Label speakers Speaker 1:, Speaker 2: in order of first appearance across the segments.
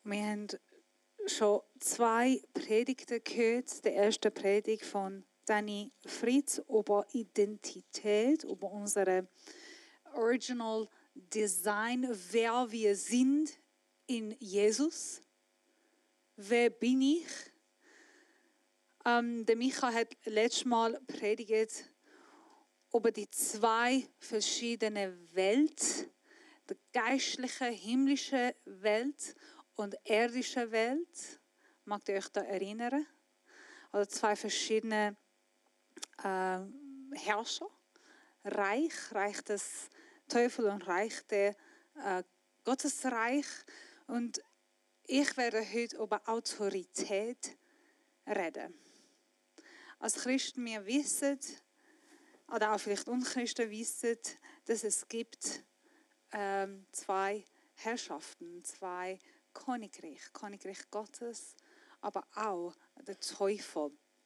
Speaker 1: Wir haben schon 2 Predigten gehört. Die erste Predigt von Danny Fritz über Identität, über unsere Original Design, wer wir sind in Jesus. Wer bin ich? Der Micha hat letztes Mal predigt über die 2 verschiedenen Welten, die geistliche, himmlische Welt und irdische Welt. Mag ihr euch da erinnern? Also 2 verschiedene Herrscher. Reich des Teufels und Reich der Gottesreich. Und ich werde heute über Autorität reden. Als Christen wir wissen, oder auch vielleicht Unchristen wissen, dass es gibt 2 Herrschaften, 2 Königreich. Königreich Gottes, aber auch der Teufel.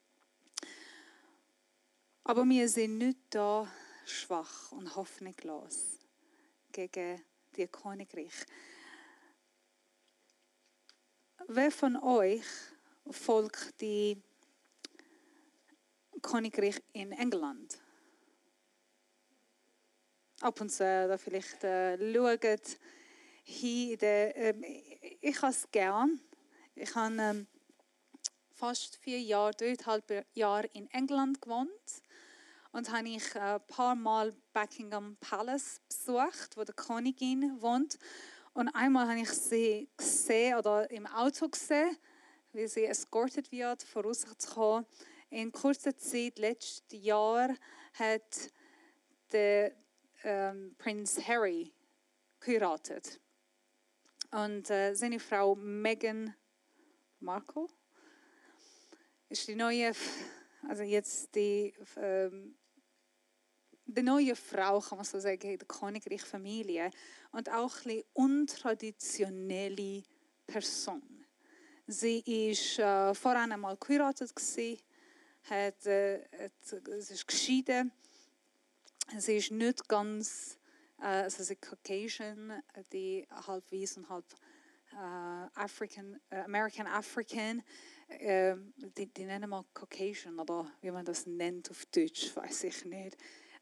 Speaker 1: Aber wir sind nicht da schwach und hoffnungslos gegen die Königreich. Wer von euch folgt die Königreich in England? Ab und zu da vielleicht schaut hier ich habe es gern. Ich habe fast 4 Jahre, 3,5 Jahre in England gewohnt und habe ich ein paar Mal Buckingham Palace besucht, wo die Königin wohnt. Und einmal habe ich sie gesehen oder im Auto gesehen, wie sie escorted wird, vorauszukommen. In kurzer Zeit, letztes Jahr, hat der Prinz Harry geheiratet. Und seine Frau Meghan Markle ist die neue, also jetzt die neue Frau, kann man so sagen, in der Königreich-Familie. Und auch ein bisschen untraditionelle Person. Sie war vorher einmal geheiratet, sie ist geschieden. Sie ist nicht ganz, also sie ist Caucasian, die halb weiß und halb American African. Die nennen wir Caucasian, aber wie man das nennt auf Deutsch, weiß ich nicht.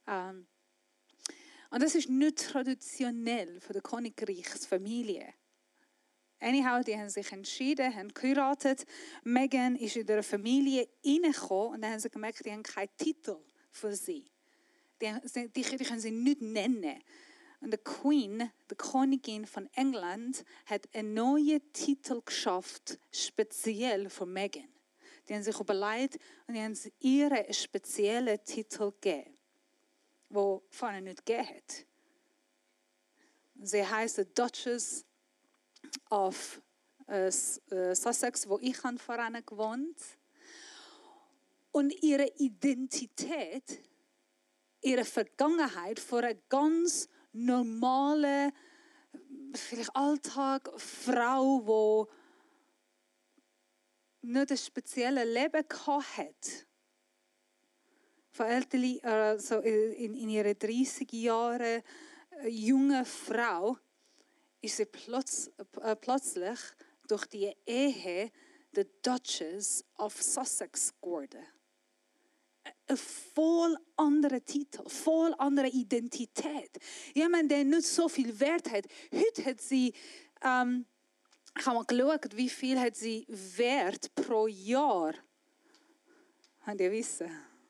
Speaker 1: Und das ist nicht traditionell für die Königreichsfamilie. Anyhow, die haben sich entschieden, haben geheiratet. Meghan ist in der Familie reingekommen und dann haben sie gemerkt, die haben keinen Titel für sie. Die können sie nicht nennen. Und die Queen, die Königin von England, hat einen neuen Titel geschafft, speziell für Meghan. Die haben sich überlegt und die haben ihren speziellen Titel gegeben, den vorher nicht gegeben hat. Sie heisst die Duchess of Sussex, wo ich vorher gewohnt habe. Und ihre Identität, ihre Vergangenheit von einer ganz normalen, vielleicht Alltag, Frau, die nicht ein spezielles Leben hatte. Von Eltern, also in ihren 30 Jahren, junge Frau, ist sie plötzlich durch die Ehe der Duchess of Sussex geworden. Ein voll anderer Titel, voll andere Identität. Jemand, der nicht so viel Wert hat. Heute hat sie, ich habe mal geschaut, wie viel hat sie Wert pro Jahr. Habt ihr wissen?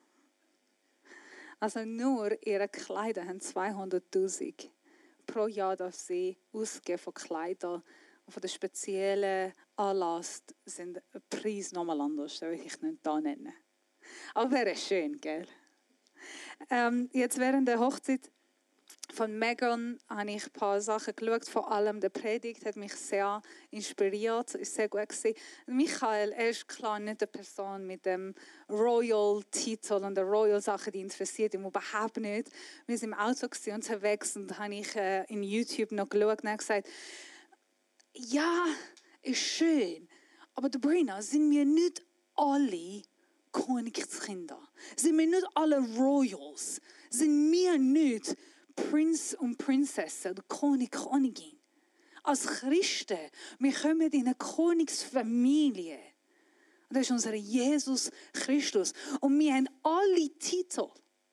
Speaker 1: Also nur ihre Kleider haben 200'000 pro Jahr, darf sie ausgeben von Kleidern. Und von den speziellen Anlass sind die Preise nochmal anders, das will ich nicht da nennen. Aber wäre schön, gell? Jetzt während der Hochzeit von Meghan habe ich ein paar Sachen geschaut. Vor allem die Predigt hat mich sehr inspiriert, ist sehr gut gewesen. Michael, er ist klar nicht eine Person mit dem Royal-Titel und der Royal-Sache, die interessiert ihn überhaupt nicht. Wir sind im Auto unterwegs und habe ich in YouTube noch geschaut und habe gesagt, ja, ist schön, aber Sabrina, sind wir nicht alle Königskinder? Sind wir nicht alle Royals? Sind wir nicht Prinz und Prinzessin, der König, Königin? als Christen, wir kommen in eine Königsfamilie. Und das ist unser Jesus Christus. Und wir haben alle Titel.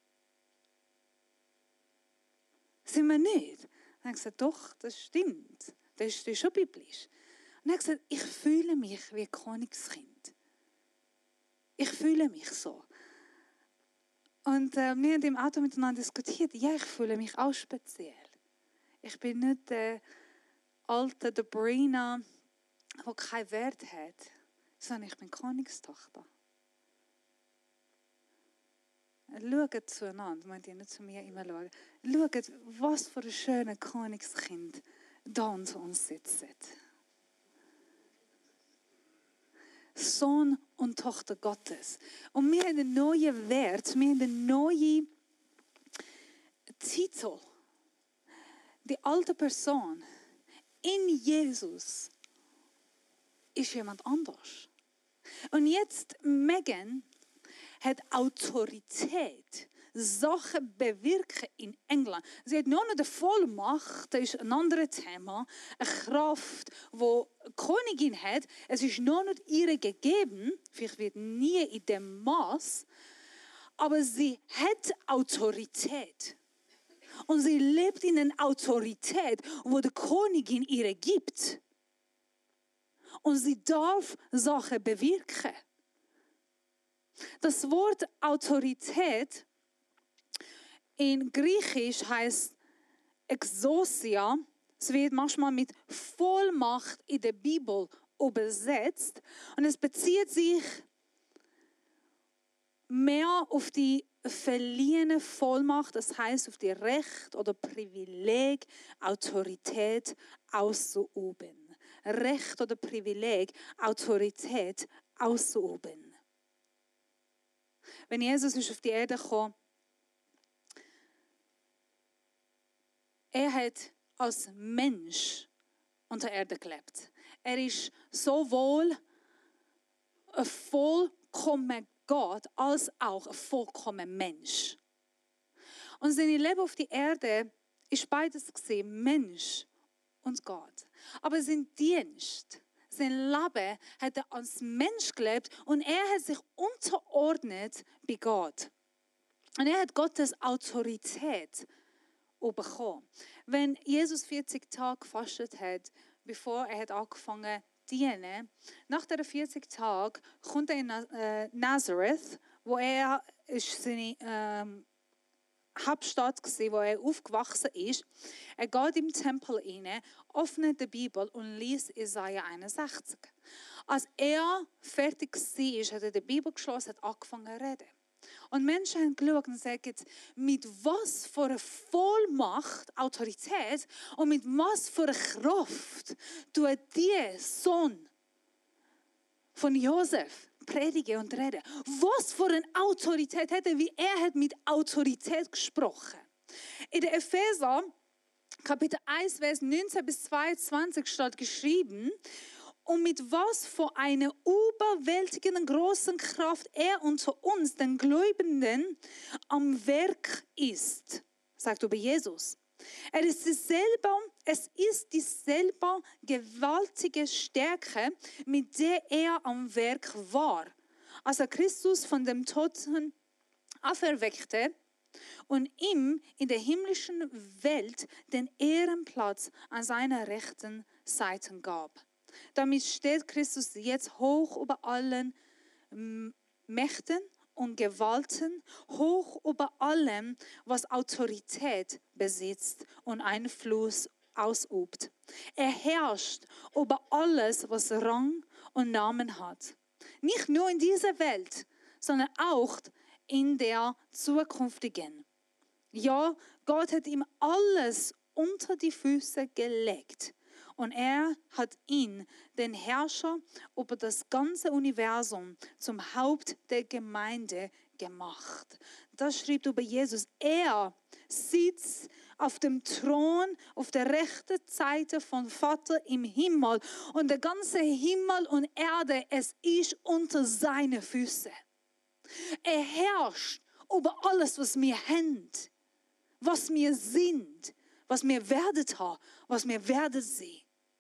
Speaker 1: Sind wir nicht? Und er hat gesagt, doch, das stimmt. Das ist schon biblisch. Und er hat gesagt, ich fühle mich wie ein Königskind. Ich fühle mich so. Und wir haben im Auto miteinander diskutiert. Ja, ich fühle mich auch speziell. Ich bin nicht der alte Debrina, der keinen Wert hat, sondern ich bin Königstochter. Schaut zueinander, meint ihr nicht zu mir immer schauen. Schaut, was für ein schönes Königskind da unter uns sitzt. Sohn und Tochter Gottes. Und wir haben einen neuen Wert, wir haben einen neuen Titel. Die alte Person in Jesus ist jemand anders. Und jetzt Megan hat Autorität, Sachen bewirken in England. Sie hat noch nicht eine Vollmacht, das ist ein anderes Thema, eine Kraft, die Königin hat. Es ist noch nicht ihr gegeben, vielleicht wird nie in dem Maß, aber sie hat Autorität. Und sie lebt in einer Autorität, wo die Königin ihr gibt. Und sie darf Sachen bewirken. Das Wort Autorität in Griechisch heißt Exousia. Es wird manchmal mit Vollmacht in der Bibel übersetzt. Und es bezieht sich mehr auf die verliehene Vollmacht, das heißt auf die Recht oder Privileg, Autorität auszuüben. Recht oder Privileg, Autorität auszuüben. Wenn Jesus ist auf die Erde gekommen, er hat als Mensch unter der Erde gelebt. Er ist sowohl ein vollkommener Gott als auch ein vollkommener Mensch. Und sein Leben auf die Erde ist beides gesehen, Mensch und Gott. Aber sein Dienst, sein Leben hat er als Mensch gelebt und er hat sich unterordnet bei Gott. Und er hat Gottes Autorität bekommen. Wenn Jesus 40 Tage gefastet hat, bevor er hat angefangen zu dienen, nach den 40 Tagen kommt er in Nazareth, wo er ist seine Hauptstadt war, wo er aufgewachsen ist. Er geht im Tempel rein, öffnet die Bibel und liest Jesaja 61. Als er fertig war, hat er die Bibel geschlossen, hat angefangen zu reden. Und Menschen haben geschaut und sagen, mit was für einer Vollmacht, Autorität und mit was für einer Kraft tut dieser Sohn von Josef predigen und reden. Was für eine Autorität hat er, wie er hat mit Autorität gesprochen. In der Epheser, Kapitel 1, Vers 19 bis 22 steht geschrieben, und mit was für einer überwältigenden großen Kraft er unter uns, den Gläubigen, am Werk ist, sagt über Jesus. Es ist dieselbe gewaltige Stärke, mit der er am Werk war, als er Christus von dem Toten auferweckte und ihm in der himmlischen Welt den Ehrenplatz an seiner rechten Seite gab. Damit steht Christus jetzt hoch über allen Mächten und Gewalten, hoch über allem, was Autorität besitzt und Einfluss ausübt. Er herrscht über alles, was Rang und Namen hat. Nicht nur in dieser Welt, sondern auch in der zukünftigen. Ja, Gott hat ihm alles unter die Füße gelegt. Und er hat ihn, den Herrscher über das ganze Universum, zum Haupt der Gemeinde gemacht. Das schreibt über Jesus. Er sitzt auf dem Thron auf der rechten Seite von Vater im Himmel. Und der ganze Himmel und Erde, es ist unter seinen Füßen. Er herrscht über alles, was wir haben, was wir sind, was wir werden haben, was wir werden sehen.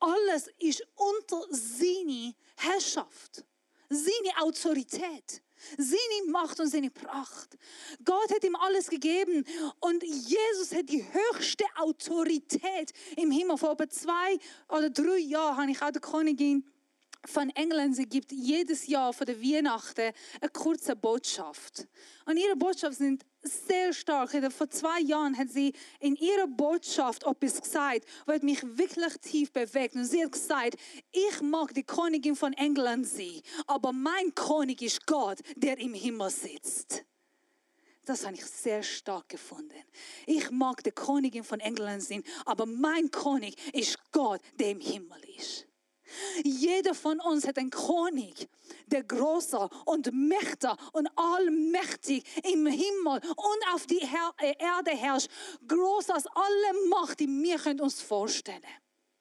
Speaker 1: alles ist unter seine Herrschaft, seine Autorität, seine Macht und seine Pracht. Gott hat ihm alles gegeben und Jesus hat die höchste Autorität im Himmel. Vor etwa 2 oder 3 Jahren habe ich auch der Königin von England, sie gibt jedes Jahr vor der Weihnachten eine kurze Botschaft. Und ihre Botschaften sind sehr stark. Vor 2 Jahren hat sie in ihrer Botschaft etwas gesagt, was mich wirklich tief bewegt. Und sie hat gesagt, ich mag die Königin von England sein, aber mein König ist Gott, der im Himmel sitzt. Das habe ich sehr stark gefunden. Ich mag die Königin von England sein, aber mein König ist Gott, der im Himmel ist. Jeder von uns hat einen König, der großer und mächtiger und allmächtig im Himmel und auf die Erde herrscht. Groß als alle Macht, die wir uns vorstellen können.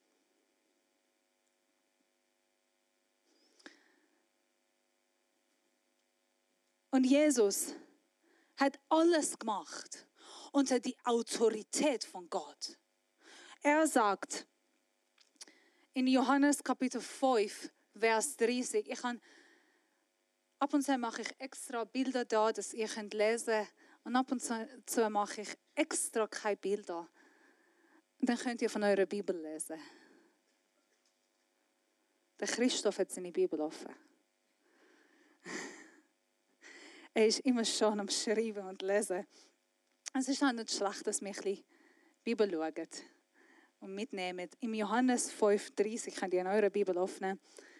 Speaker 1: Und Jesus hat alles gemacht unter die Autorität von Gott. Er sagt, in Johannes Kapitel 5, Vers 30. Ab und zu mache ich extra Bilder da, dass ihr lesen könnt. Und ab und zu mache ich extra keine Bilder. Und dann könnt ihr von eurer Bibel lesen. Der Christoph hat seine Bibel offen. Er ist immer schon am Schreiben und Lesen. Es ist auch nicht schlecht, dass wir ein bisschen Bibel schauen und mitnehmen. Im Johannes 5,30 könnt ihr in eurer Bibel öffnen.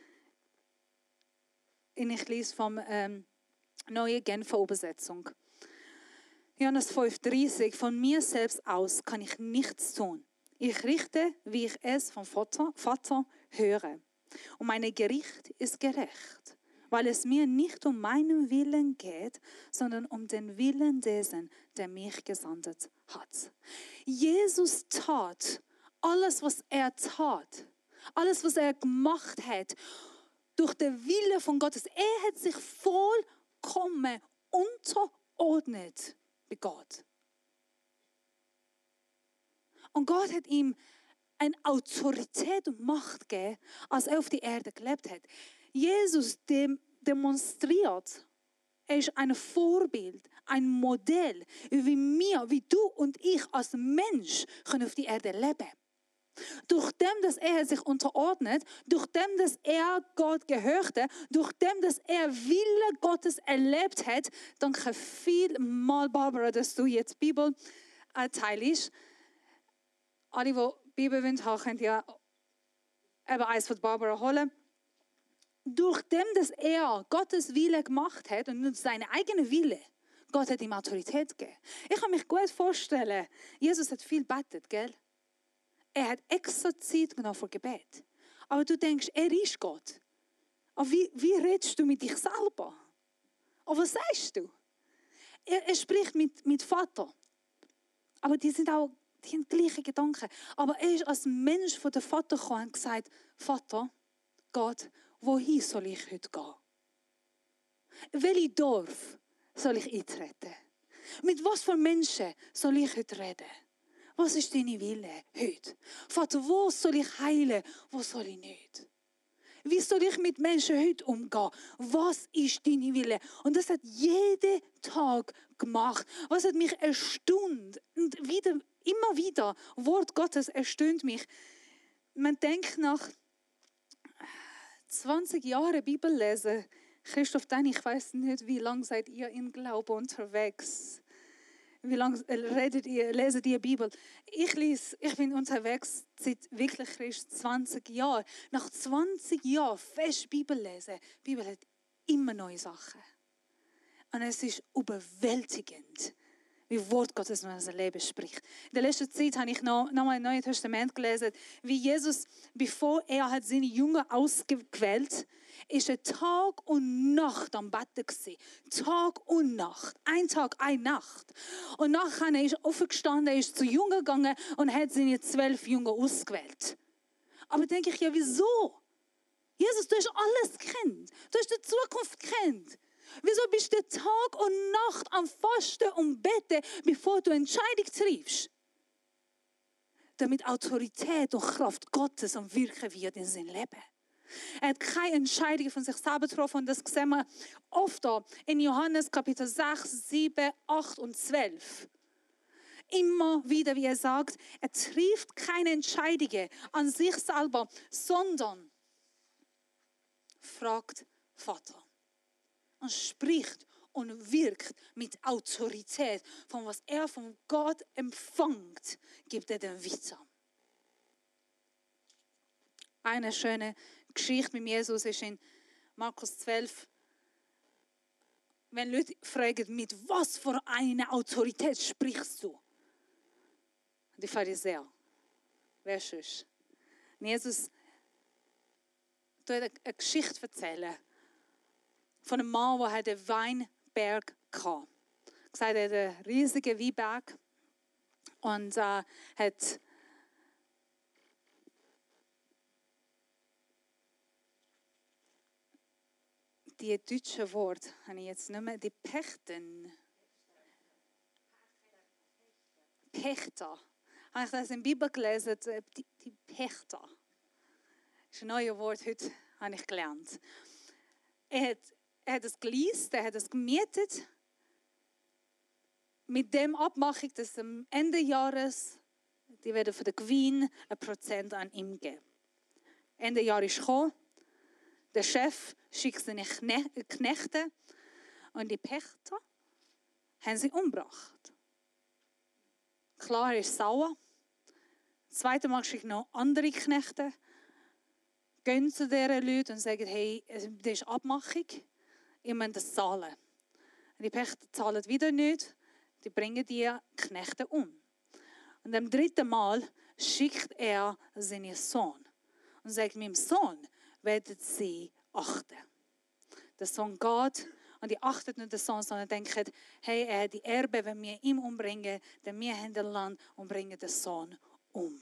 Speaker 1: Ich lese vom Neue Genfer Übersetzung. Johannes 5,30. Von mir selbst aus kann ich nichts tun. Ich richte, wie ich es vom Vater höre. Und mein Gericht ist gerecht, weil es mir nicht um meinen Willen geht, sondern um den Willen dessen, der mich gesandt hat. Jesus tat alles, was er tat, alles, was er gemacht hat, durch den Willen von Gottes. Er hat sich vollkommen unterordnet bei Gott. Und Gott hat ihm eine Autorität und Macht gegeben, als er auf die Erde gelebt hat. Jesus demonstriert, er ist ein Vorbild, ein Modell, wie wir, wie du und ich als Mensch können auf die Erde leben können. Durch dem, dass er sich unterordnet, durch dem, dass er Gott gehörte, durch dem, dass er Wille Gottes erlebt hat, danke vielmals, Barbara, dass du jetzt die Bibel teilst. Alle, die Bibel wollen, können ja eben eins von Barbara holen. Durch dem, dass er Gottes Wille gemacht hat und nicht seine eigene Wille, Gott hat ihm Autorität gegeben. Ich kann mich gut vorstellen, Jesus hat viel gebetet, gell? Er hat extra Zeit genommen für Gebet. Aber du denkst, er ist Gott. Aber wie redest du mit dich selber? Aber was sagst du? Er spricht mit Vater. Aber die haben gleiche Gedanken. Aber er ist als Mensch von der Vater gekommen und gesagt, Vater, Gott, wohin soll ich heute gehen? Welches Dorf soll ich eintreten? Mit was für Menschen soll ich heute reden? Was ist deine Wille heute? Vater, wo soll ich heilen? Wo soll ich nicht? Wie soll ich mit Menschen heute umgehen? Was ist deine Wille? Und das hat jeden Tag gemacht. Was hat mich erstaunt? Und immer wieder, Wort Gottes erstaunt mich. Man denkt nach 20 Jahren Bibel lesen, Christoph, ich weiß nicht, wie lange seid ihr im Glauben unterwegs? Wie lange leset ihr Bibel? Ich bin unterwegs seit wirklich 20 Jahren. Nach 20 Jahren fest Bibel lesen. Die Bibel hat immer neue Sachen. Und es ist überwältigend, wie Wort Gottes in unser Leben spricht. In der letzten Zeit habe ich noch mal im Neuen Testament gelesen, wie Jesus, bevor er hat seine Jünger ausgewählt, ist er Tag und Nacht am Betten gewesen. Tag und Nacht. Ein Tag, eine Nacht. Und nachher ist er aufgestanden, er ist zu Jüngern gegangen und hat seine 12 Jünger ausgewählt. Aber denke ich, ja, wieso? Jesus, du hast alles gekannt. Du hast die Zukunft gekannt. Wieso bist du Tag und Nacht am Fasten und Beten, bevor du Entscheidung triffst? damit Autorität und Kraft Gottes am Wirken wird in sein Leben. Er hat keine Entscheidungen von sich selber getroffen und das sehen wir oft da in Johannes Kapitel 6, 7, 8 und 12. Immer wieder, wie er sagt, er trifft keine Entscheidungen an sich selber, sondern fragt Vater und spricht und wirkt mit Autorität. Von was er von Gott empfängt, gibt er dann weiter. Eine schöne Geschichte mit Jesus ist in Markus 12. Wenn Leute fragen, mit was für einer Autorität sprichst du? Die Pharisäer. Wer sonst? Und Jesus erzählt eine Geschichte von einem Mann, der einen Weinberg hatte. Er hat einen riesigen Weinberg und hat die deutschen Worte, habe ich jetzt nicht mehr, die Pächter. Habe ich das in der Bibel gelesen, die Pächter. Das ist ein neues Wort, heute habe ich gelernt. Er hat es geleast, er hat es gemietet. Mit dem Abmachung, dass am Ende des Jahres, die werden für den Gewinn 1% an ihm geben. Ende Jahr ist gekommen. Der Chef schickt seine Knechte und die Pächter haben sie umgebracht. Klar, er ist sauer. Das zweite Mal schickt noch andere Knechte, gehen zu diesen Leuten und sagen, hey, das ist Abmachung, ihr müsst das zahlen. Und die Pächter zahlen wieder nicht, die bringen die Knechte um. Und am dritten Mal schickt er seinen Sohn und sagt, meinem Sohn werden sie achten. Der Sohn geht und die achtet nicht den Sohn, sondern denkt, hey, er hat die Erbe, wenn wir ihn umbringen, dann wir haben das Land und bringen den Sohn um.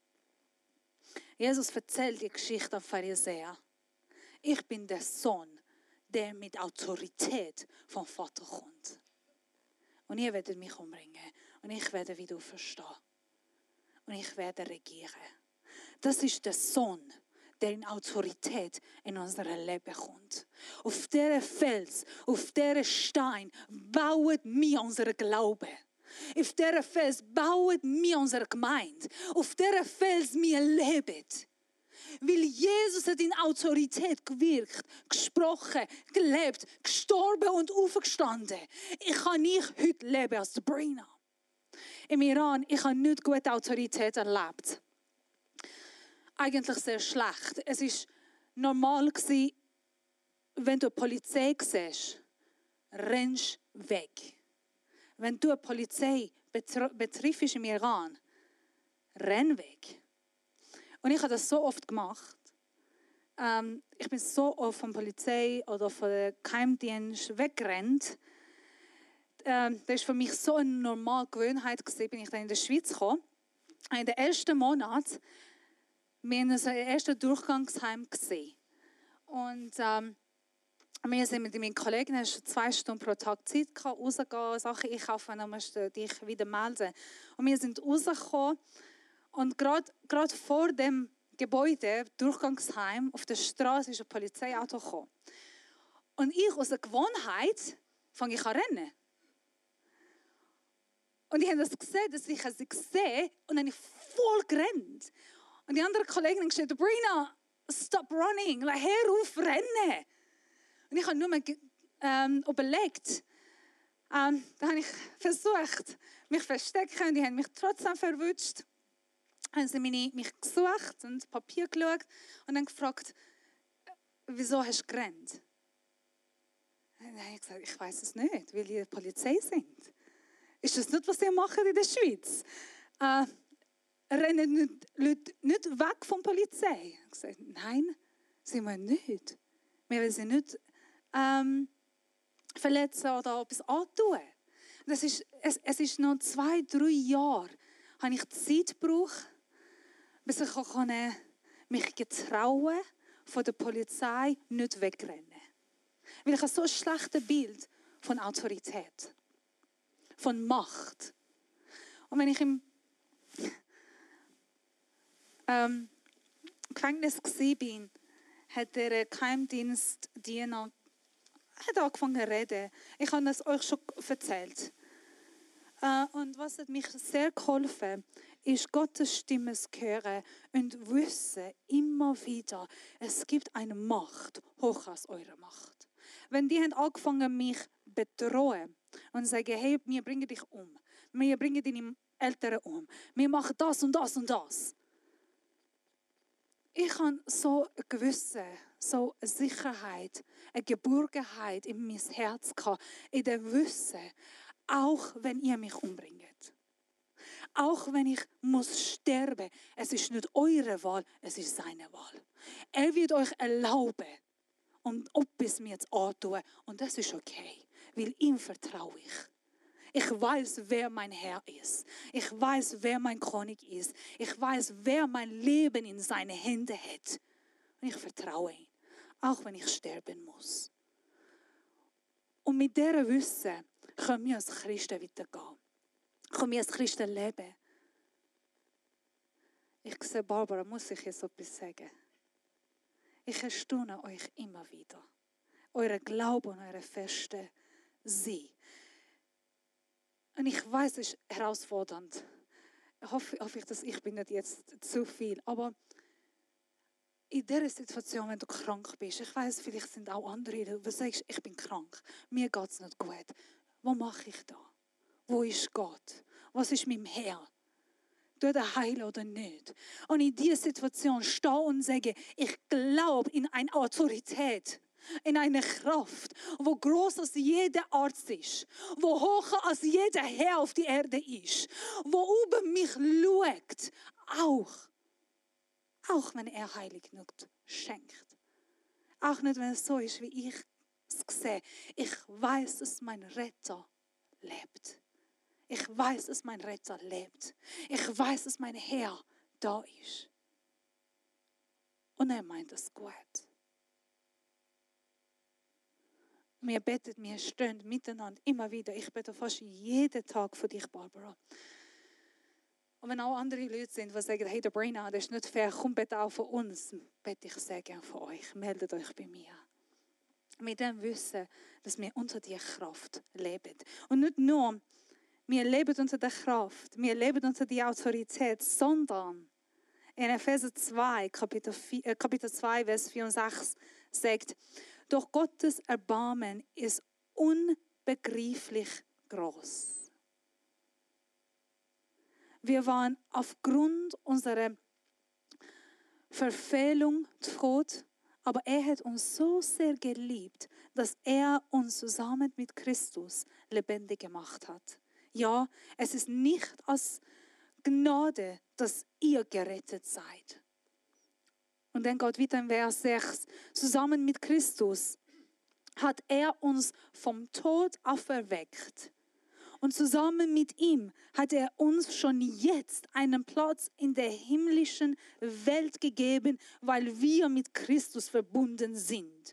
Speaker 1: Jesus erzählt die Geschichte an Pharisäer. Ich bin der Sohn, der mit Autorität vom Vater kommt. Und ihr werdet mich umbringen. Und ich werde wieder verstehen. Und ich werde regieren. Das ist der Sohn, der in Autorität in unser Leben kommt. Auf diesen Fels, auf diesen Stein bauen wir unseren Glauben. Auf diesen Fels bauen wir unsere Gemeinde. Auf diesen Fels wir leben. Weil Jesus hat in Autorität gewirkt, gesprochen, gelebt, gestorben und aufgestanden. Ich kann nicht heute leben als Sabrina. Im Iran, ich habe nicht gute Autorität erlebt. Eigentlich sehr schlecht. Es war normal, wenn du eine Polizei siehst, rennst weg. Wenn du eine Polizei betriffst im Iran, renn weg. Und ich habe das so oft gemacht. Ich bin so oft von der Polizei oder von der Geheimdienst weggerannt. Das war für mich so eine normale Gewohnheit, bin ich dann in der Schweiz gekommen. In den ersten Monaten wir haben unser ersten Durchgangsheim gesehen. Und wir sind mit meinen Kollegen, haben schon 2 Stunden pro Tag Zeit gehabt, rausgehen, Sachen einkaufen, dann musst du dich wieder melden. Und wir sind rausgekommen und gerade vor dem Gebäude, Durchgangsheim, auf der Straße ist ein Polizeiauto gekommen. Und ich aus der Gewohnheit fange ich an zu rennen. Und ich habe das gesehen, dass ich sie gesehen und dann habe ich voll gerannt. Und die anderen Kollegen haben gesagt, Sabrina, stop running, hör auf, rennen. Und ich habe nur mal überlegt, dann habe ich versucht, mich zu verstecken und die haben mich trotzdem verwünscht. Haben sie mich gesucht und Papier geschaut und dann gefragt, wieso hast du gerannt? Und dann habe ich gesagt, ich weiß es nicht, weil die Polizei sind. Ist das nicht, was ihr macht in der Schweiz? Rennen Leute nicht weg von der Polizei? Ich habe gesagt, nein, sind wir nicht. Wir wollen sie nicht verletzen oder etwas antun. Es ist noch 2-3 Jahre, habe ich Zeit gebraucht, bis ich mich getrauen von der Polizei nicht wegrennen. Weil ich habe so ein schlechtes Bild von Gefängnis war, hat der Geheimdienstdiener angefangen zu reden. Ich habe es euch schon erzählt. Und was hat mich sehr geholfen, ist Gottes Stimme zu hören und wissen immer wieder, es gibt eine Macht, hoch als eure Macht. Wenn die haben angefangen, mich zu bedrohen und sagen, hey, wir bringen dich um, wir bringen deine Eltern um, wir machen das und das und das. Ich habe so ein Gewissen, so eine Sicherheit, eine Geborgenheit in mein Herz gehabt, in dem Wissen, auch wenn ihr mich umbringt. Auch wenn ich muss sterben, es ist nicht eure Wahl, es ist seine Wahl. Er wird euch erlauben, um etwas mir zu antun. Und das ist okay, weil ihm vertraue ich. Ich weiß, wer mein Herr ist. Ich weiß, wer mein König ist. Ich weiß, wer mein Leben in seine Hände hat. Und ich vertraue ihm, auch wenn ich sterben muss. Und mit dieser Wissen können wir als Christen weitergehen. Können wir als Christen leben. Ich sehe, Barbara, muss ich jetzt etwas sagen? Ich erstaune euch immer wieder. Eure Glauben und eure feste Sein. Und ich weiß, es ist herausfordernd. Hoffe ich, dass ich bin nicht jetzt zu viel. Aber in dieser Situation, wenn du krank bist, ich weiß, vielleicht sind auch andere, die sagen, ich bin krank, mir geht es nicht gut. Was mache ich da? Wo ist Gott? Was ist mein Herr? Tut er heilen oder nicht? Und in dieser Situation stehen und sagen, ich glaube in eine Autorität, in eine Kraft, wo groß als jeder Arzt ist, wo hocher als jeder Herr auf die Erde ist, wo über mich schaut, auch wenn er heilig nicht schenkt. Auch nicht, wenn es so ist, wie ich es sehe. Ich weiß, dass mein Retter lebt. Ich weiß, dass mein Retter lebt. Ich weiß, dass mein Herr da ist. Und er meint es gut. Wir beten, wir stehen miteinander immer wieder. Ich bete fast jeden Tag für dich, Barbara. Und wenn auch andere Leute sind, die sagen, hey, der Brainer, das ist nicht fair, komm bitte auch für uns, bete ich sehr gerne für euch. Meldet euch bei mir. Mit dem Wissen, dass wir unter dieser Kraft leben. Und nicht nur, wir leben unter der Kraft, wir leben unter der Autorität, sondern in Epheser 2, Kapitel 2, Vers 4 und 6 sagt, doch Gottes Erbarmen ist unbegreiflich groß. Wir waren aufgrund unserer Verfehlung tot, aber er hat uns so sehr geliebt, dass er uns zusammen mit Christus lebendig gemacht hat. Ja, es ist nicht aus Gnade, dass ihr gerettet seid. Und dann geht weiter in Vers 6. Zusammen mit Christus hat er uns vom Tod auferweckt. Und zusammen mit ihm hat er uns schon jetzt einen Platz in der himmlischen Welt gegeben, weil wir mit Christus verbunden sind.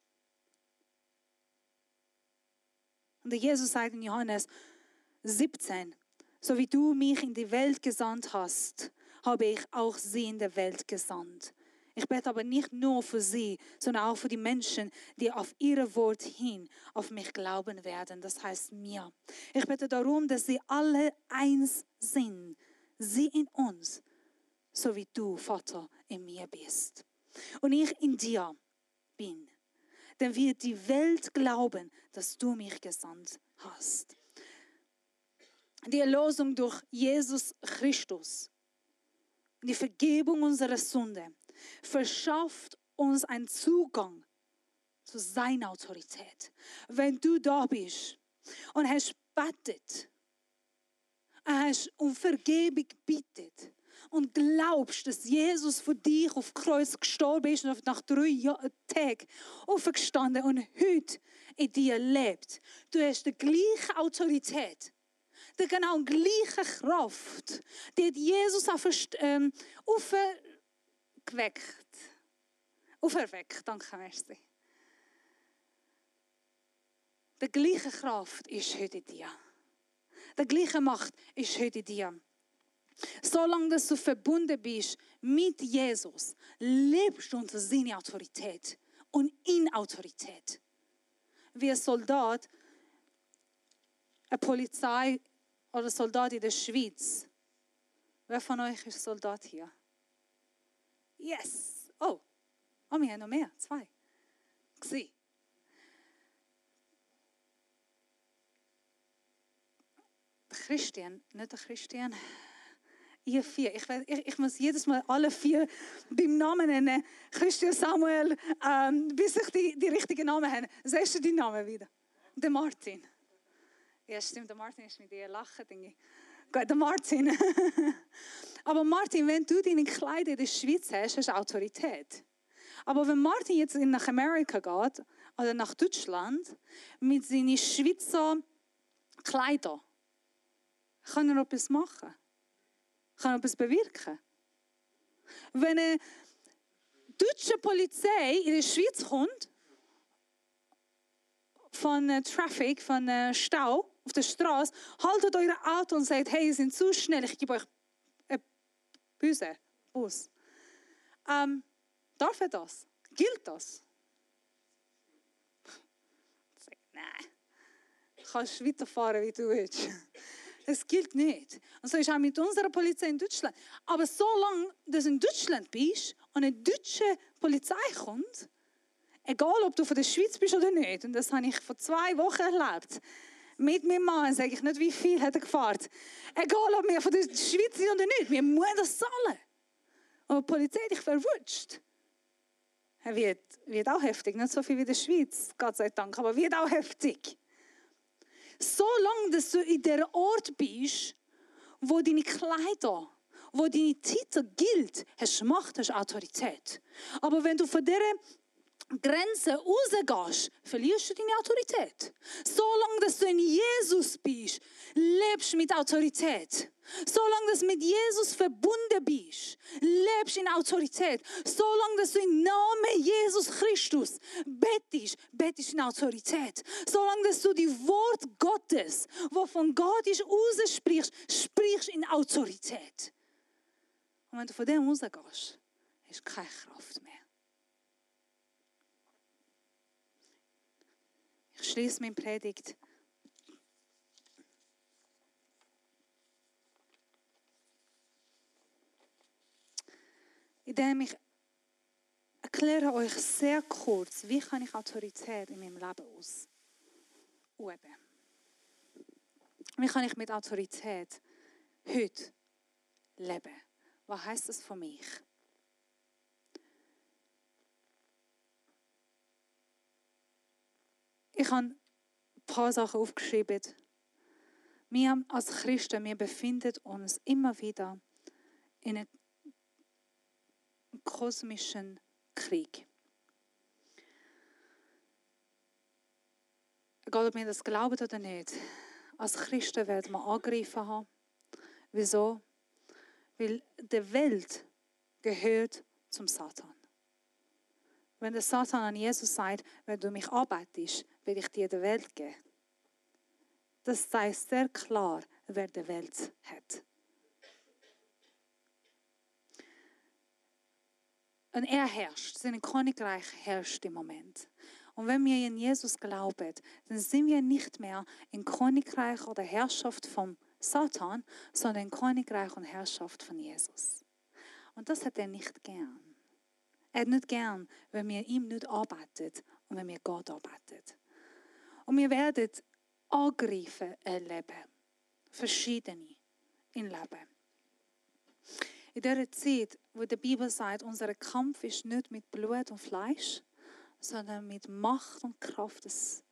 Speaker 1: Und Jesus sagt in Johannes 17, so wie du mich in die Welt gesandt hast, habe ich auch sie in der Welt gesandt. Ich bete aber nicht nur für sie, sondern auch für die Menschen, die auf ihr Wort hin auf mich glauben werden. Das heißt mir. Ich bete darum, dass sie alle eins sind. Sie in uns, so wie du, Vater, in mir bist. Und ich in dir bin. Dann wird die Welt glauben, dass du mich gesandt hast. Die Erlösung durch Jesus Christus, die Vergebung unserer Sünde, verschafft uns einen Zugang zu seiner Autorität. Wenn du da bist und hast betet, hast um Vergebung bittet und glaubst, dass Jesus für dich auf Kreuz gestorben ist und nach 3 Tagen aufgestanden und heute in dir lebt, du hast die gleiche Autorität, die genau gleiche Kraft, die hat Jesus auferweckt. Danke, merci. Die gleiche Kraft ist heute in dir. Die gleiche Macht ist heute in dir. Solange dass du verbunden bist mit Jesus, lebst du unter seine Autorität und in Autorität. Wie ein Soldat, eine Polizei oder ein Soldat in der Schweiz. Wer von euch ist Soldat hier? Yes! Oh, wir haben noch mehr, 2. Gsi. Christian, nicht der Christian. Ihr 4. Ich muss jedes Mal alle 4 beim Namen nennen. Christian, Samuel, bis ich die richtigen Namen habe. Sagst du die Namen wieder? Der Martin. Ja, stimmt, der Martin ist mit dir lachen, denke ich. Gut, der Martin. Aber Martin, wenn du deine Kleider in der Schweiz hast, hast du Autorität. Aber wenn Martin jetzt nach Amerika geht, oder nach Deutschland, mit seinen Schweizer Kleidern, kann er etwas machen? Kann er etwas bewirken? Wenn eine deutsche Polizei in die Schweiz kommt, von Traffic, von Stau auf der Straße, haltet euer Auto und sagt, hey, ihr seid zu schnell, ich gebe euch einen Bus. Darf er das? Gilt das? Nein. Du kannst weiterfahren, wie du willst. Es gilt nicht. Und so ist auch mit unserer Polizei in Deutschland. Aber solange du in Deutschland bist und eine deutsche Polizei kommt, egal ob du von der Schweiz bist oder nicht, und das habe ich vor 2 Wochen erlebt, mit meinem Mann, sage ich nicht, wie viel hat er gefahren. Egal ob wir von der Schweiz sind oder nicht, wir müssen das zahlen. Und die Polizei dich verwutscht. Er wird auch heftig, nicht so viel wie in der Schweiz, Gott sei Dank, aber wird auch heftig. Solange dass du in der Ort bist, wo deine Kleider, wo deine Titel gilt, hast du Macht, hast du Autorität. Aber wenn du von dieser Grenze rausgehst, verlierst du deine Autorität. Solange dass du in Jesus bist, lebst du mit Autorität. Solange dass du mit Jesus verbunden bist, lebst du in Autorität. Solange dass du im Namen Jesus Christus bettest, bettest du in Autorität. Solange dass du die Wort Gottes, wo von Gott ist, raussprichst, sprichst in Autorität. Und wenn du von dem rausgehst, hast du keine Kraft mehr. Ich schließe meine Predigt. Indem ich erkläre euch sehr kurz, wie kann ich Autorität in meinem Leben ausüben. Wie kann ich mit Autorität heute leben? Was heisst das für mich? Ich habe ein paar Sachen aufgeschrieben. Wir als Christen, wir befinden uns immer wieder in einem kosmischen Krieg. Egal, ob wir das glauben oder nicht, als Christen werden wir Angriffe haben. Wieso? Weil die Welt gehört zum Satan. Wenn der Satan an Jesus sagt, wenn du mich anbetest, will ich dir die Welt geben. Das zeigt sehr klar, wer die Welt hat. Und er herrscht, sein Königreich herrscht im Moment. Und wenn wir in Jesus glauben, dann sind wir nicht mehr im Königreich oder Herrschaft vom Satan, sondern im Königreich und Herrschaft von Jesus. Und das hat er nicht gern. Er hat nicht gern, wenn wir ihm nicht arbeiten und wenn wir Gott arbeiten. Und wir werden Angriffe erleben. Verschiedene im Leben. In dieser Zeit, wo die Bibel sagt, unser Kampf ist nicht mit Blut und Fleisch, sondern mit Macht und Kraft des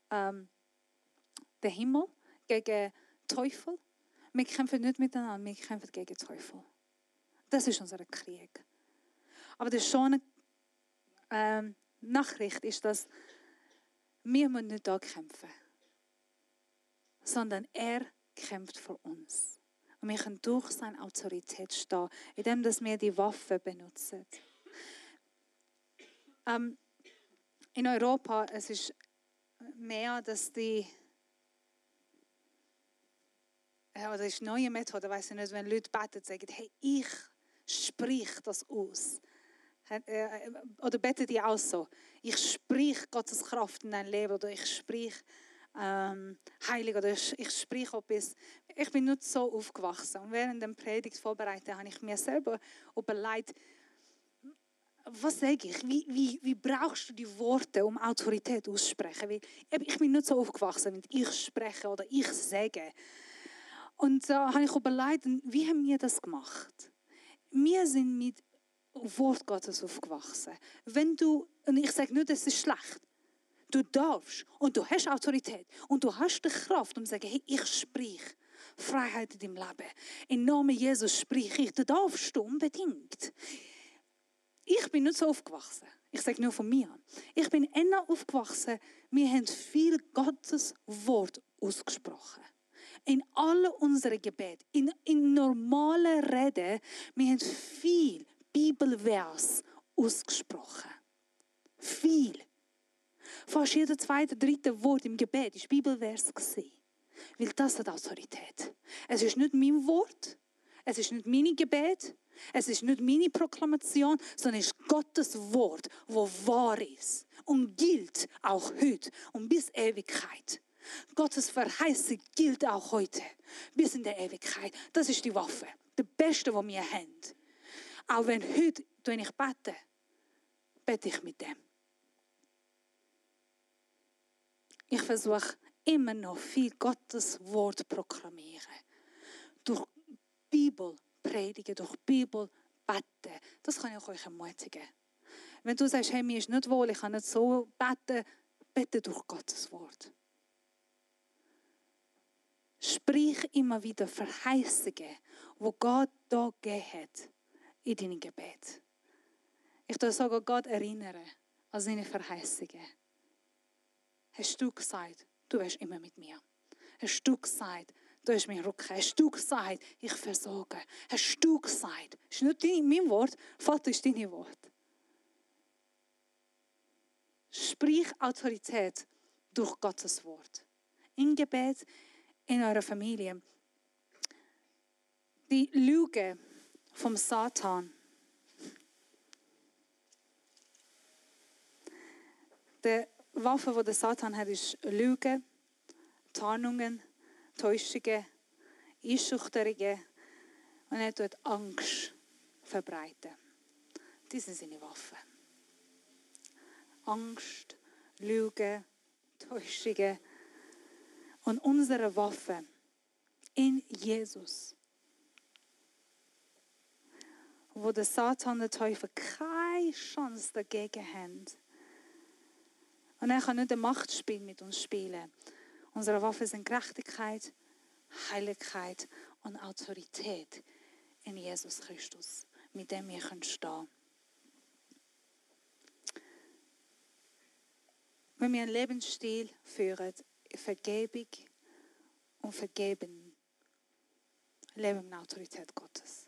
Speaker 1: der Himmel gegen Teufel. Wir kämpfen nicht miteinander, wir kämpfen gegen Teufel. Das ist unser Krieg. Aber die schöne Nachricht ist, dass wir nicht da kämpfen, sondern er kämpft für uns. Und wir können durch seine Autorität stehen, indem wir die Waffe benutzen. In Europa es ist mehr, dass die oder ist eine neue Methode, weiss ich nicht, wenn Leute beten, sagen, hey, ich sprich das aus. Oder betet ihr auch so? Ich sprich Gottes Kraft in dein Leben oder ich sprich heilig oder ich sprich etwas. Ich bin nicht so aufgewachsen und während der Predigt vorbereitet habe ich mir selber überlegt, was sage ich? Wie brauchst du die Worte, um Autorität auszusprechen? Weil ich bin nicht so aufgewachsen mit ich spreche oder ich sage. Und da habe ich überlegt, wie haben wir das gemacht? Wir sind mit Wort Gottes aufgewachsen. Und ich sage nicht, das ist schlecht. Du darfst und du hast Autorität und du hast die Kraft, um zu sagen, hey, ich sprich Freiheit in deinem Leben. Im Namen Jesus sprich ich. Du darfst unbedingt. Ich bin nicht so aufgewachsen. Ich sage nur von mir. Ich bin eher aufgewachsen, wir haben viel Gottes Wort ausgesprochen. In allen unseren Gebeten, in normalen Reden, wir haben viel Bibelvers ausgesprochen. Viel. Fast jeder zweite, dritte Wort im Gebet war Bibelvers gewesen. Weil das hat Autorität. Es ist nicht mein Wort, es ist nicht meine Gebet, es ist nicht meine Proklamation, sondern es ist Gottes Wort, das wahr ist und gilt auch heute und bis Ewigkeit. Gottes Verheißung gilt auch heute, bis in der Ewigkeit. Das ist die Waffe, das Beste, was wir haben. Auch wenn heute, wenn ich bete, bete ich mit dem. Ich versuche immer noch viel Gottes Wort proklamieren. Durch Bibel predigen, durch Bibel beten. Das kann ich euch ermutigen. Wenn du sagst, hey, mir ist nicht wohl, ich kann nicht so beten, bete durch Gottes Wort. Sprich immer wieder Verheißungen, die Gott da gegeben hat in deinem Gebet. Ich darf sogar Gott erinnern an seine Verheißungen. Hast du gesagt, du wärst immer mit mir? Hast du gesagt, du hast mich Rücken? Hast du gesagt, ich versorge? Hast du gesagt, das ist nicht mein Wort, Vater ist dein Wort. Sprich Autorität durch Gottes Wort. Im Gebet, in eurer Familie. Die Lüge vom Satan. Die Waffe, die der Satan hat, ist Lügen, Tarnungen, Täuschungen, Einschüchterungen und er tut Angst verbreiten. Das sind seine Waffen. Angst, Lügen, Täuschungen. Und unsere Waffe in Jesus, wo der Satan und der Teufel keine Chance dagegen haben. Und er kann nicht ein Machtspiel mit uns spielen. Unsere Waffen sind Gerechtigkeit, Heiligkeit und Autorität in Jesus Christus, mit dem wir stehen können. Wenn wir einen Lebensstil führen, Vergebung und Vergeben, leben in der Autorität Gottes.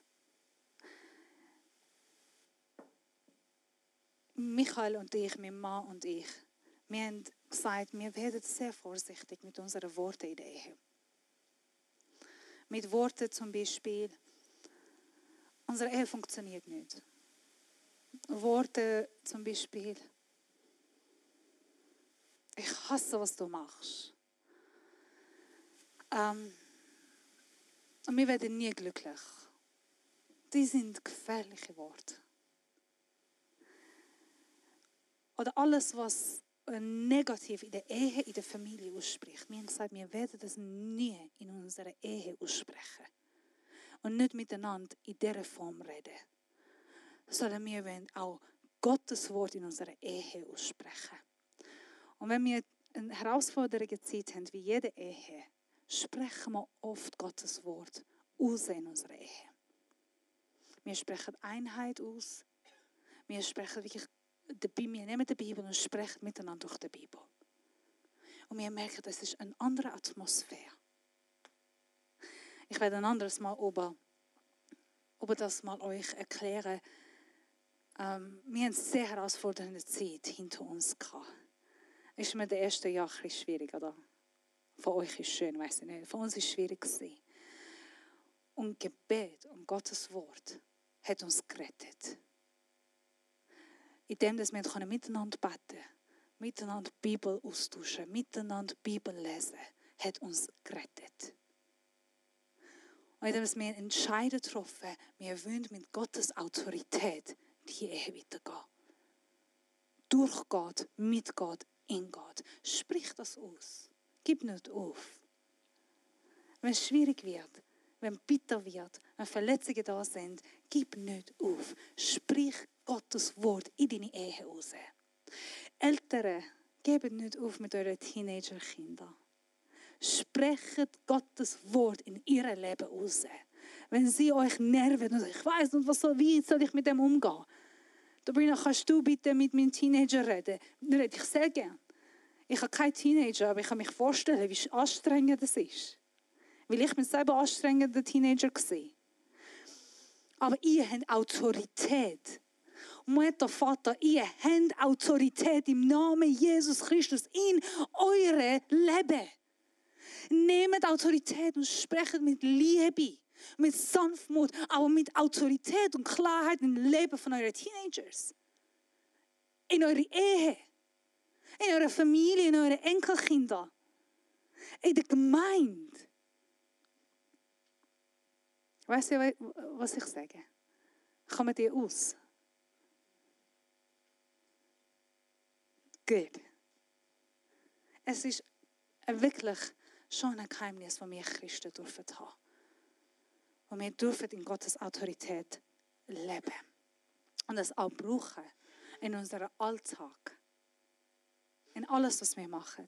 Speaker 1: Michael und ich, mein Mann und ich, wir haben gesagt, wir werden sehr vorsichtig mit unseren Worten in der Ehe. Mit Worten zum Beispiel, unsere Ehe funktioniert nicht. Worte zum Beispiel, ich hasse, was du machst. Und wir werden nie glücklich. Die sind gefährliche Worte. Oder alles, was negativ in der Ehe, in der Familie ausspricht. Wir haben gesagt, wir werden das nie in unserer Ehe aussprechen. Und nicht miteinander in dieser Form reden. Sondern wir wollen auch Gottes Wort in unserer Ehe aussprechen. Und wenn wir eine herausfordernde Zeit haben, wie jede Ehe, sprechen wir oft Gottes Wort aus in unserer Ehe. Wir sprechen Einheit aus. Wir sprechen wirklich, wir nehmen die Bibel und sprechen miteinander durch die Bibel. Und wir merken, das ist eine andere Atmosphäre. Ich werde ein anderes Mal über das mal euch erklären. Wir haben eine sehr herausfordernde Zeit hinter uns gehabt. Ist mir das erste Jahr ein bisschen schwierig, oder? Für euch ist es schön, weiss ich nicht. Für uns war es schwierig. Und Gebet und Gottes Wort hat uns gerettet. Indem dass wir miteinander beten können, miteinander die Bibel austauschen, miteinander die Bibel lesen, hat uns gerettet. Und indem wir Entscheidungen treffen, wir wollen mit Gottes Autorität die Ehe weitergehen. Durchgeht, mitgeht, ingeht. Sprich das aus. Gib nicht auf. Wenn es schwierig wird, wenn es bitter wird, wenn Verletzungen da sind, gib nicht auf. Sprich Gottes Wort in deine Ehe raus. Eltern, gebt nicht auf mit euren Teenagerkindern. Sprecht Gottes Wort in ihr Leben raus. Wenn sie euch nerven und sagen, ich weiss nicht, wie soll ich mit dem umgehen? Sabrina, kannst du bitte mit meinem Teenager reden? Das rede ich sehr gern. Ich habe keinen Teenager, aber ich kann mich vorstellen, wie anstrengend das ist. Weil ich bin selber anstrengender Teenager gewesen. Aber ihr habt Autorität. Mutter, Vater, ihr habt Autorität im Namen Jesus Christus in eurem Leben. Nehmt Autorität und sprecht mit Liebe, mit Sanftmut, aber mit Autorität und Klarheit im Leben von euren Teenagers. In eurer Ehe, in eurer Familie, in euren Enkelkindern, in der Gemeinde. Weißt du, was ich sage? Kommen die aus? Gut. Es ist wirklich schon ein Geheimnis, das wir Christen dürfen haben. Und wir dürfen in Gottes Autorität leben. Und das auch brauchen in unserem Alltag. In alles, was wir machen.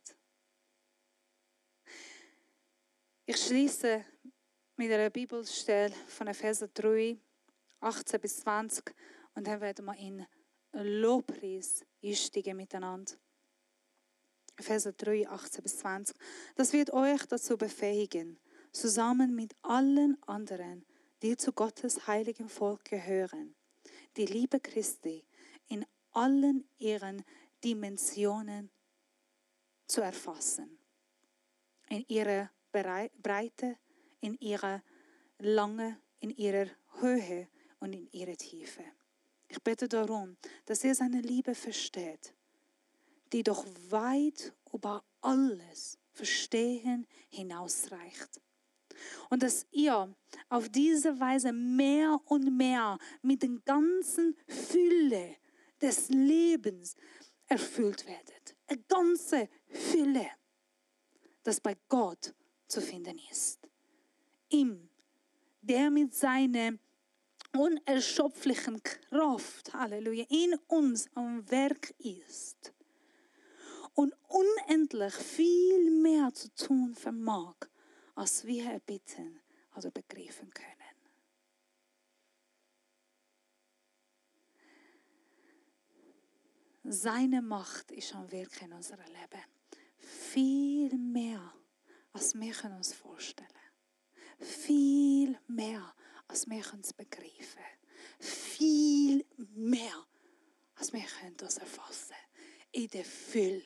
Speaker 1: Ich schließe mit einer Bibelstelle von Epheser 3, 18 bis 20. Und dann werden wir in Lobpreis einsteigen miteinander. Epheser 3, 18 bis 20. Das wird euch dazu befähigen, zusammen mit allen anderen, die zu Gottes heiligen Volk gehören, die Liebe Christi in allen ihren Dimensionen zu erfassen. In ihrer Breite, in ihrer Länge, in ihrer Höhe und in ihrer Tiefe. Ich bete darum, dass ihr seine Liebe versteht, die doch weit über alles Verstehen hinausreicht. Und dass ihr auf diese Weise mehr und mehr mit der ganzen Fülle des Lebens erfüllt werdet. Eine ganze Fülle, das bei Gott zu finden ist. Ihm, der mit seiner unerschöpflichen Kraft, Halleluja, in uns am Werk ist und unendlich viel mehr zu tun vermag, als wir erbitten oder begreifen können. Seine Macht ist am Werk in unserem Leben. Viel mehr, als wir uns vorstellen können. Viel mehr, als wir uns begreifen. Viel mehr, als wir das erfassen können. In der Fülle.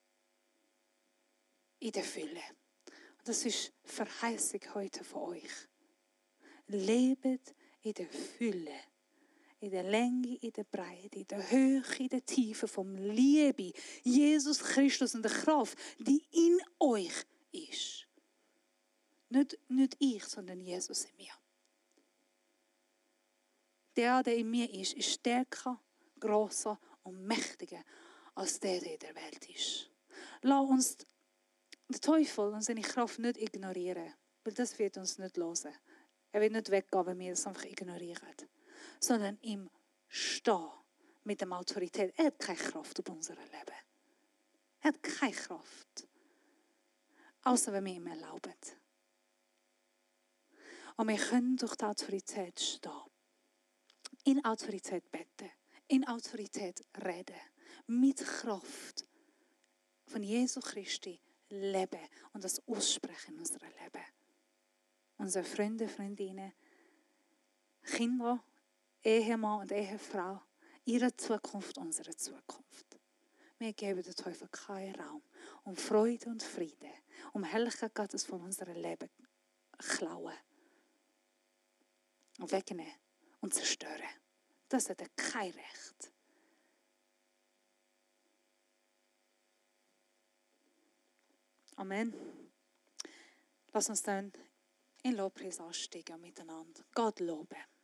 Speaker 1: In der Fülle. Und das ist Verheißung heute von euch. Lebt in der Fülle. In der Länge, in der Breite, in der Höhe, in der Tiefe vom Liebe Jesus Christus und der Kraft, die in euch ist. Nicht ich, sondern Jesus in mir. Der in mir ist stärker, grosser und mächtiger als der in der Welt ist. Lass uns den Teufel und seine Kraft nicht ignorieren, weil das wird uns nicht hören. Er wird nicht weggehen, wenn wir das einfach ignorieren. Sondern ihm stehen mit der Autorität. Er hat keine Kraft auf unser Leben. Er hat keine Kraft. Außer wenn wir ihm erlauben. Und wir können durch die Autorität stehen. In Autorität beten. In Autorität reden. Mit Kraft von Jesu Christi leben. Und das aussprechen in unserem Leben. Unsere Freunde, Freundinnen, Kinder, Ehemann und Ehefrau, ihre Zukunft, unsere Zukunft. Wir geben den Teufel keinen Raum, um Freude und Friede, um Herrlichkeit Gottes von unserem Leben klauen. wegnehmen und zerstören. Das hat er kein Recht. Amen. Lass uns dann in Lobpreis ansteigen miteinander. Gott loben.